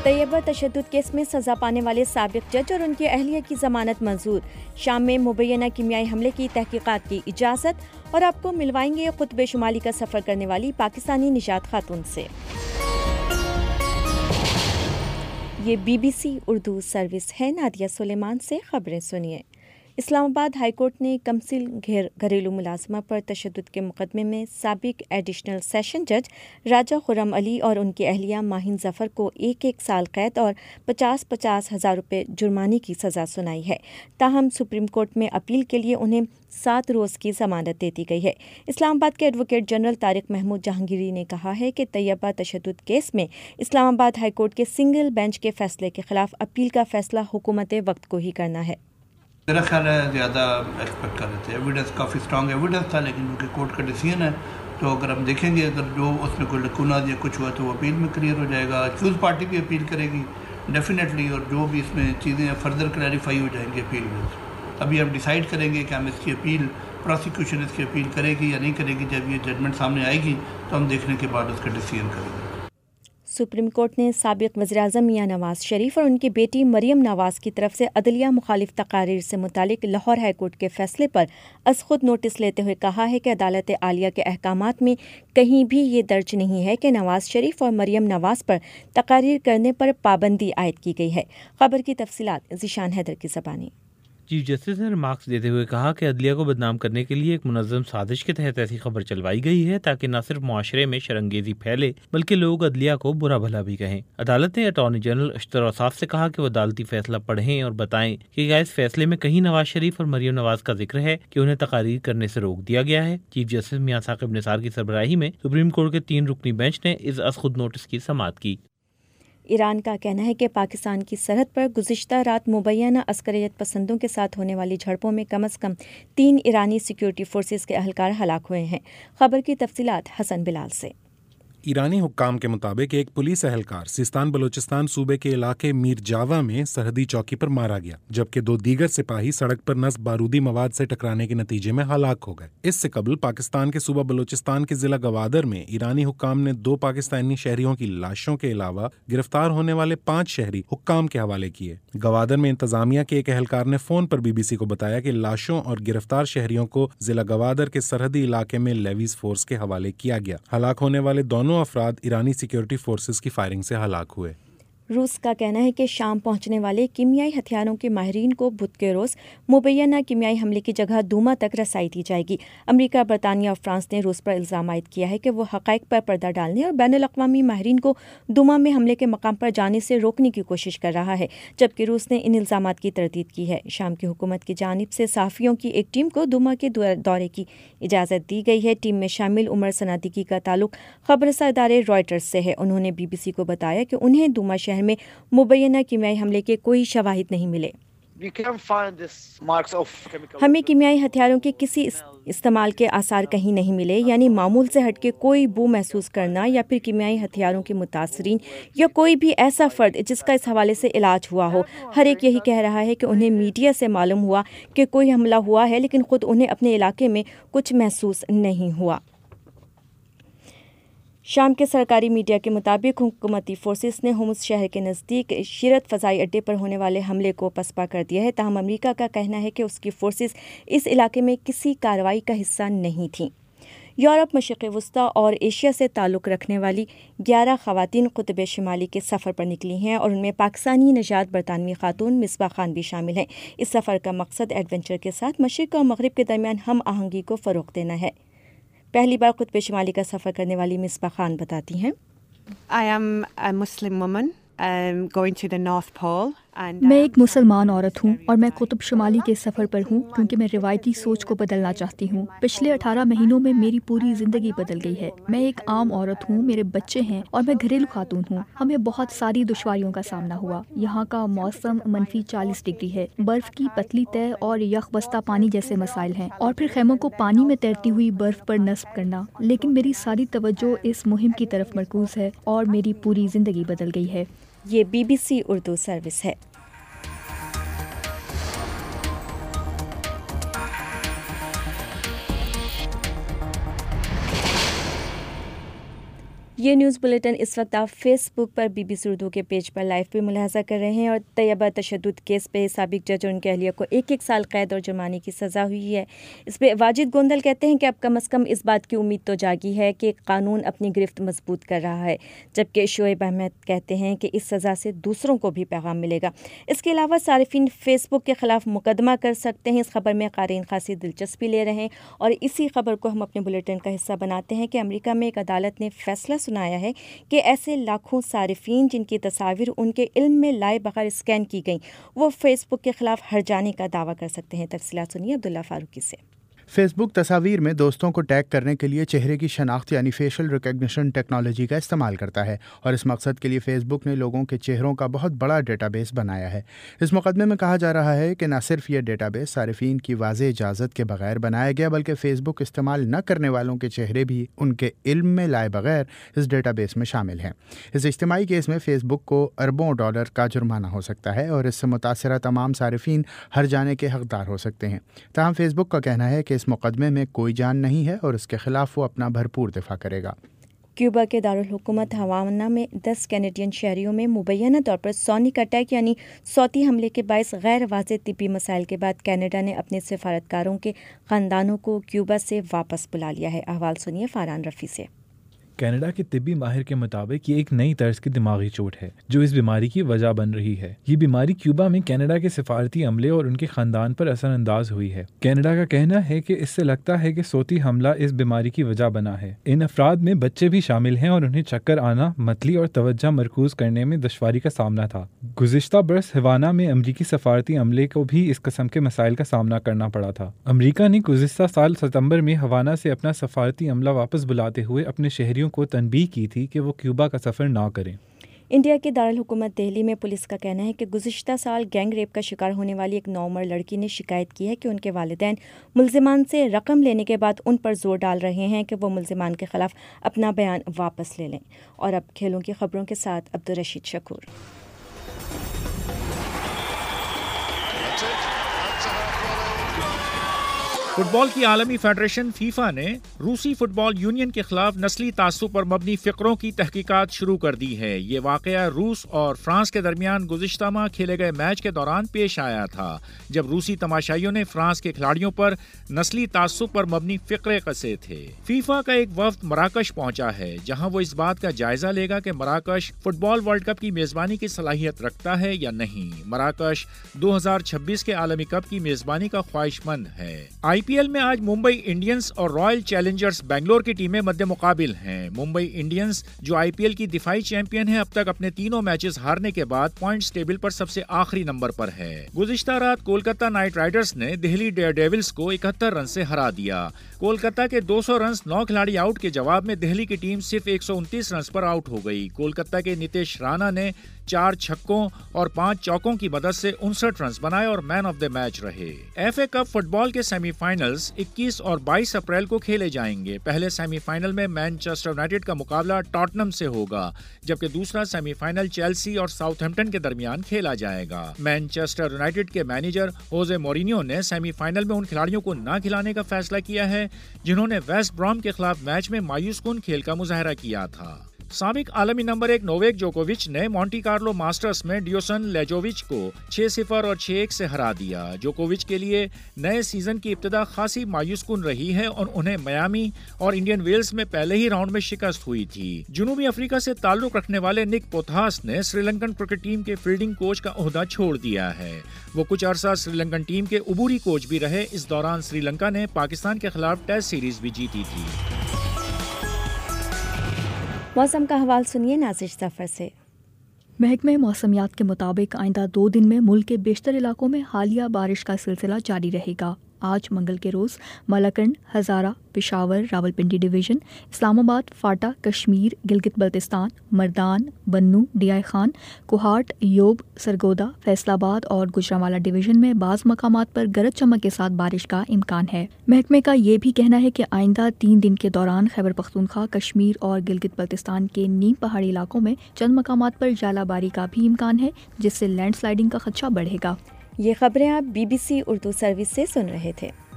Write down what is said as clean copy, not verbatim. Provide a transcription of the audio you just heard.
طیبہ تشدد کیس میں سزا پانے والے سابق جج اور ان کی اہلیہ کی ضمانت منظور. شام میں مبینہ کیمیائی حملے کی تحقیقات کی اجازت. اور آپ کو ملوائیں گے قطب شمالی کا سفر کرنے والی پاکستانی نژاد خاتون سے. یہ BBC اردو سروس ہے. نادیہ سلیمان سے خبریں سنیے. اسلام آباد ہائی کورٹ نے کمسل گھریلو ملازمہ پر تشدد کے مقدمے میں سابق ایڈیشنل سیشن جج راجہ خرم علی اور ان کی اہلیہ ماہین ظفر کو 1 سال قید اور 50,000 روپے جرمانے کی سزا سنائی ہے. تاہم سپریم کورٹ میں اپیل کے لیے انہیں 7 روز کی ضمانت دے دی گئی ہے. اسلام آباد کے ایڈوکیٹ جنرل طارق محمود جہانگیری نے کہا ہے کہ طیبہ تشدد کیس میں اسلام آباد ہائی کورٹ کے سنگل بینچ کے فیصلے کے خلاف اپیل کا فیصلہ حکومت وقت کو ہی کرنا ہے. میرا خیال ہے زیادہ ایکسپیکٹ کر رہے تھے. ایویڈنس کافی اسٹرانگ ایویڈنس تھا، لیکن کیونکہ کورٹ کا ڈیسیژن ہے تو اگر ہم دیکھیں گے اگر جو اس میں کوئی لکونات یا کچھ ہوا تو وہ اپیل میں کلیئر ہو جائے گا. چوز پارٹی بھی اپیل کرے گی ڈیفینیٹلی، اور جو بھی اس میں چیزیں فردر کلیریفائی ہو جائیں گی اپیل میں. ابھی ہم ڈیسائیڈ کریں گے کہ ہم اس کی اپیل پروسیکیوشن اس کی اپیل کرے گی یا نہیں کرے گی. جب یہ ججمنٹ سامنے آئے گی تو ہم دیکھنے کے بعد اس کا ڈیسیژن کریں گے. سپریم کورٹ نے سابق وزیراعظم میاں نواز شریف اور ان کی بیٹی مریم نواز کی طرف سے عدلیہ مخالف تقاریر سے متعلق لاہور ہائی کورٹ کے فیصلے پر از خود نوٹس لیتے ہوئے کہا ہے کہ عدالت عالیہ کے احکامات میں کہیں بھی یہ درج نہیں ہے کہ نواز شریف اور مریم نواز پر تقاریر کرنے پر پابندی عائد کی گئی ہے. خبر کی تفصیلات ذیشان حیدر کی زبانی. چیف جسٹس نے ریمارکس دیتے ہوئے کہا کہ عدلیہ کو بدنام کرنے کے لیے ایک منظم سازش کے تحت ایسی خبر چلوائی گئی ہے تاکہ نہ صرف معاشرے میں شرنگیزی پھیلے بلکہ لوگ عدلیہ کو برا بھلا بھی کہیں. عدالت نے اٹارنی جنرل اشتر اوصاف سے کہا کہ وہ عدالتی فیصلہ پڑھیں اور بتائیں کہ کیا اس فیصلے میں کہیں نواز شریف اور مریم نواز کا ذکر ہے کہ انہیں تقاریر کرنے سے روک دیا گیا ہے. چیف جسٹس میاں ثاقب نثار کی سربراہی میں سپریم کورٹ کے 3 رکنی بینچ نے اس از خود نوٹس کی سماعت کی. ایران کا کہنا ہے کہ پاکستان کی سرحد پر گزشتہ رات مبینہ عسکریت پسندوں کے ساتھ ہونے والی جھڑپوں میں کم از کم 3 ایرانی سیکیورٹی فورسز کے اہلکار ہلاک ہوئے ہیں. خبر کی تفصیلات حسن بلال سے. ایرانی حکام کے مطابق ایک پولیس اہلکار سیستان بلوچستان صوبے کے علاقے میر جاوا میں سرحدی چوکی پر مارا گیا، جبکہ 2 دیگر سپاہی سڑک پر نصب بارودی مواد سے ٹکرانے کے نتیجے میں ہلاک ہو گئے. اس سے قبل پاکستان کے صوبہ بلوچستان کے ضلع گوادر میں ایرانی حکام نے 2 پاکستانی شہریوں کی لاشوں کے علاوہ گرفتار ہونے والے 5 شہری حکام کے حوالے کیے. گوادر میں انتظامیہ کے ایک اہلکار نے فون پر BBC کو بتایا کہ لاشوں اور گرفتار شہریوں کو ضلع گوادر کے سرحدی علاقے میں لیویز فورس کے حوالے کیا گیا. ہلاک ہونے والے دونوں افراد ایرانی سیکیورٹی فورسز کی فائرنگ سے ہلاک ہوئے. روس کا کہنا ہے کہ شام پہنچنے والے کیمیائی ہتھیاروں کے ماہرین کو بدھ کے روز مبینہ کیمیائی حملے کی جگہ دوما تک رسائی دی جائے گی. امریکہ، برطانیہ اور فرانس نے روس پر الزام عائد کیا ہے کہ وہ حقائق پر پردہ ڈالنے اور بین الاقوامی ماہرین کو دوما میں حملے کے مقام پر جانے سے روکنے کی کوشش کر رہا ہے، جبکہ روس نے ان الزامات کی تردید کی ہے. شام کی حکومت کی جانب سے صحافیوں کی ایک ٹیم کو دوما کے دورے کی اجازت دی گئی ہے. ٹیم میں شامل عمر صنادیقی کا تعلق خبررساں ادارے رائٹرز سے ہے. انہوں نے BBC کو بتایا کہ انہیں دوما شہر میں مبینہ کیمیائی حملے کے کوئی شواہد نہیں ملے. ہمیں کیمیائی ہتھیاروں کے کسی استعمال کے آثار کہیں نہیں ملے، یعنی معمول سے ہٹ کے کوئی بو محسوس کرنا یا پھر کیمیائی ہتھیاروں کے متاثرین یا کوئی بھی ایسا فرد جس کا اس حوالے سے علاج ہوا ہو. ہر ایک یہی کہہ رہا ہے کہ انہیں میڈیا سے معلوم ہوا کہ کوئی حملہ ہوا ہے، لیکن خود انہیں اپنے علاقے میں کچھ محسوس نہیں ہوا. شام کے سرکاری میڈیا کے مطابق حکومتی فورسز نے ہومس شہر کے نزدیک شیرت فضائی اڈے پر ہونے والے حملے کو پسپا کر دیا ہے. تاہم امریکہ کا کہنا ہے کہ اس کی فورسز اس علاقے میں کسی کارروائی کا حصہ نہیں تھیں. یورپ، مشرق وسطیٰ اور ایشیا سے تعلق رکھنے والی 11 خواتین قطب شمالی کے سفر پر نکلی ہیں اور ان میں پاکستانی نژاد برطانوی خاتون مصباح خان بھی شامل ہیں. اس سفر کا مقصد ایڈونچر کے ساتھ مشرق اور مغرب کے درمیان ہم آہنگی کو فروغ دینا ہے. پہلی بار قطب شمالی کا سفر کرنے والی مصباح خان بتاتی ہیں، I am a Muslim woman going to the North Pole. میں ایک مسلمان عورت ہوں اور میں قطب شمالی کے سفر پر ہوں کیونکہ میں روایتی سوچ کو بدلنا چاہتی ہوں. پچھلے 18 مہینوں میں میری پوری زندگی بدل گئی ہے. میں ایک عام عورت ہوں، میرے بچے ہیں اور میں گھریلو خاتون ہوں. ہمیں بہت ساری دشواریوں کا سامنا ہوا. یہاں کا موسم -40 ڈگری ہے، برف کی پتلی تہ اور یخ بستہ پانی جیسے مسائل ہیں، اور پھر خیموں کو پانی میں تیرتی ہوئی برف پر نصب کرنا. لیکن میری ساری توجہ اس مہم کی طرف مرکوز ہے اور میری پوری زندگی بدل گئی ہے. یہ BBC اردو سروس ہے. یہ نیوز بلیٹن اس وقت آپ فیس بک پر BBC اردو کے پیج پر لائیو بھی ملاحظہ کر رہے ہیں. اور طیبہ تشدد کیس پہ سابق جج اور ان کے اہلیہ کو 1 سال قید اور جرمانے کی سزا ہوئی ہے. اس پہ واجد گوندل کہتے ہیں کہ اب کم از کم اس بات کی امید تو جاگی ہے کہ قانون اپنی گرفت مضبوط کر رہا ہے، جبکہ شعیب احمد کہتے ہیں کہ اس سزا سے دوسروں کو بھی پیغام ملے گا. اس کے علاوہ صارفین فیس بک کے خلاف مقدمہ کر سکتے ہیں. اس خبر میں قارئین خاصی دلچسپی لے رہے ہیں اور اسی خبر کو ہم اپنے بلیٹن کا حصہ بناتے ہیں کہ امریکہ میں ایک عدالت نے فیصلہ سنایا ہے کہ ایسے لاکھوں صارفین جن کی تصاویر ان کے علم میں لائے بغیر اسکین کی گئیں وہ فیس بک کے خلاف ہرجانے کا دعویٰ کر سکتے ہیں. تفصیلات سنیے عبداللہ فاروقی سے. فیس بک تصاویر میں دوستوں کو ٹیگ کرنے کے لیے چہرے کی شناخت یعنی فیشل ریکگنیشن ٹیکنالوجی کا استعمال کرتا ہے اور اس مقصد کے لیے فیس بک نے لوگوں کے چہروں کا بہت بڑا ڈیٹا بیس بنایا ہے. اس مقدمے میں کہا جا رہا ہے کہ نہ صرف یہ ڈیٹا بیس صارفین کی واضح اجازت کے بغیر بنایا گیا بلکہ فیس بک استعمال نہ کرنے والوں کے چہرے بھی ان کے علم میں لائے بغیر اس ڈیٹا بیس میں شامل ہیں. اس اجتماعی کیس میں فیس بک کو اربوں ڈالر کا جرمانہ ہو سکتا ہے اور اس سے متاثرہ تمام صارفین ہر جانے کے حقدار ہو سکتے ہیں. تاہم فیس بک کا کہنا ہے کہ اس مقدمے میں کوئی جان نہیں ہے اور اس کے خلاف وہ اپنا بھرپور دفاع کرے گا. کیوبا کے دارالحکومت ہوانا میں 10 کینیڈین شہریوں میں مبینہ طور پر سونک اٹیک یعنی صوتی حملے کے باعث غیر واضح طبی مسائل کے بعد کینیڈا نے اپنے سفارتکاروں کے خاندانوں کو کیوبا سے واپس بلا لیا ہے. احوال سنیے فاران رفیع سے. کینیڈا کے طبی ماہر کے مطابق یہ ایک نئی طرز کی دماغی چوٹ ہے جو اس بیماری کی وجہ بن رہی ہے. یہ بیماری کیوبا میں کینیڈا کے سفارتی عملے اور ان کے خاندان پر اثر انداز ہوئی ہے. کینیڈا کا کہنا ہے کہ اس سے لگتا ہے کہ صوتی حملہ اس بیماری کی وجہ بنا ہے. ان افراد میں بچے بھی شامل ہیں اور انہیں چکر آنا، متلی اور توجہ مرکوز کرنے میں دشواری کا سامنا تھا. گزشتہ برس ہوانا میں امریکی سفارتی عملے کو بھی اس قسم کے مسائل کا سامنا کرنا پڑا تھا. امریکہ نے گزشتہ سال ستمبر میں ہوانا سے اپنا سفارتی عملہ واپس بلاتے ہوئے اپنے شہریوں کو تنبیہ کی تھی کہ وہ کیوبا کا سفر نہ کریں. انڈیا کے دارالحکومت دہلی میں پولیس کا کہنا ہے کہ گزشتہ سال گینگ ریپ کا شکار ہونے والی ایک 9 عمر لڑکی نے شکایت کی ہے کہ ان کے والدین ملزمان سے رقم لینے کے بعد ان پر زور ڈال رہے ہیں کہ وہ ملزمان کے خلاف اپنا بیان واپس لے لیں. اور اب کھیلوں کی خبروں کے ساتھ عبدالرشید شکور. فٹ بال کی عالمی فیڈریشن فیفا نے روسی فٹ بال یونین کے خلاف نسلی تعصب پر مبنی فقروں کی تحقیقات شروع کر دی ہے. یہ واقعہ روس اور فرانس کے درمیان گزشتہ ماہ کھیلے گئے میچ کے دوران پیش آیا تھا جب روسی تماشائیوں نے فرانس کے کھلاڑیوں پر نسلی تعصب پر مبنی فقرے کسے تھے. فیفا کا ایک وفد مراکش پہنچا ہے جہاں وہ اس بات کا جائزہ لے گا کہ مراکش فٹ بال ورلڈ کپ کی میزبانی کی صلاحیت رکھتا ہے یا نہیں. مراکش 2026 کے عالمی کپ کی میزبانی کا خواہش مند ہے. IPL میں آج ممبئی انڈینز اور رائل چیلنجرز بنگلور کی ٹیمیں مد مقابل ہیں. ممبئی انڈینز جو IPL کی دفاعی چیمپئن ہے اب تک اپنے تینوں میچز ہارنے کے بعد پوائنٹس ٹیبل پر سب سے آخری نمبر پر ہے. گزشتہ رات کولکتہ نائٹ رائڈرز نے دہلی ڈیئر ڈیولز کو 71 رن سے ہرا دیا. کولکتہ کے 200 رنز 9 کھلاڑی آؤٹ کے جواب میں دہلی کی ٹیم صرف 129 رنز پر آؤٹ ہو گئی. کولکتہ کے نتیش رانا نے 4 چھکوں اور 5 چوکوں کی مدد سے 59 رنز بنائے اور مین آف دی میچ رہے. FA کپ فٹ بال کے سیمی فائنلز 21 اور 22 اپریل کو کھیلے جائیں گے. پہلے سیمی فائنل میں مانچسٹر یونائیٹڈ کا مقابلہ ٹاٹنم سے ہوگا جبکہ دوسرا سیمی فائنل چیلسی اور ساؤتھ ہیمپٹن کے درمیان کھیلا جائے گا. مانچسٹر یونائیٹڈ کے مینیجر ہوزے مورینیو نے سیمی فائنل میں ان کھلاڑیوں کو نہ کھلانے کا فیصلہ کیا ہے جنہوں نے ویسٹ برام کے خلاف میچ میں مایوس کن کھیل کا مظاہرہ کیا تھا. سابق عالمی نمبر 1 نوویک جوکووچ نے مونٹی کارلو ماسٹرز میں ڈیوسن لیجووچ کو 6-0 اور 6-1 سے ہرا دیا. جوکووچ کے لیے نئے سیزن کی ابتدا خاصی مایوس کن رہی ہے اور انہیں میامی اور انڈین ویلز میں پہلے ہی راؤنڈ میں شکست ہوئی تھی. جنوبی افریقہ سے تعلق رکھنے والے نک پوتھاس نے سری لنکن کرکٹ ٹیم کے فیلڈنگ کوچ کا عہدہ چھوڑ دیا ہے. وہ کچھ عرصہ سری لنکن ٹیم کے عبوری کوچ بھی رہے. اس دوران سری لنکا نے پاکستان کے خلاف ٹیسٹ سیریز بھی جیتی تھی. موسم کا حوال سنیے نازش ظفر سے. محکمہ موسمیات کے مطابق آئندہ 2 دن میں ملک کے بیشتر علاقوں میں حالیہ بارش کا سلسلہ جاری رہے گا. آج منگل کے روز Malakand, Hazara, Peshawar, Rawalpindi division, Islamabad, FATA, Kashmir, Gilgit Baltistan, Mardan, Bannu, D I Khan, Kohat, یوب، Sargodha, Faisal آباد اور گوجرانوالہ ڈویژن میں بعض مقامات پر گرج چمک کے ساتھ بارش کا امکان ہے. محکمے کا یہ بھی کہنا ہے کہ آئندہ 3 دن کے دوران خیبر پختونخوا، کشمیر اور گلگت بلتستان کے نیم پہاڑی علاقوں میں چند مقامات پر ژالہ باری کا بھی امکان ہے جس سے لینڈ سلائیڈنگ کا خدشہ بڑھے گا. یہ خبریں آپ BBC اردو سروس سے سن رہے تھے.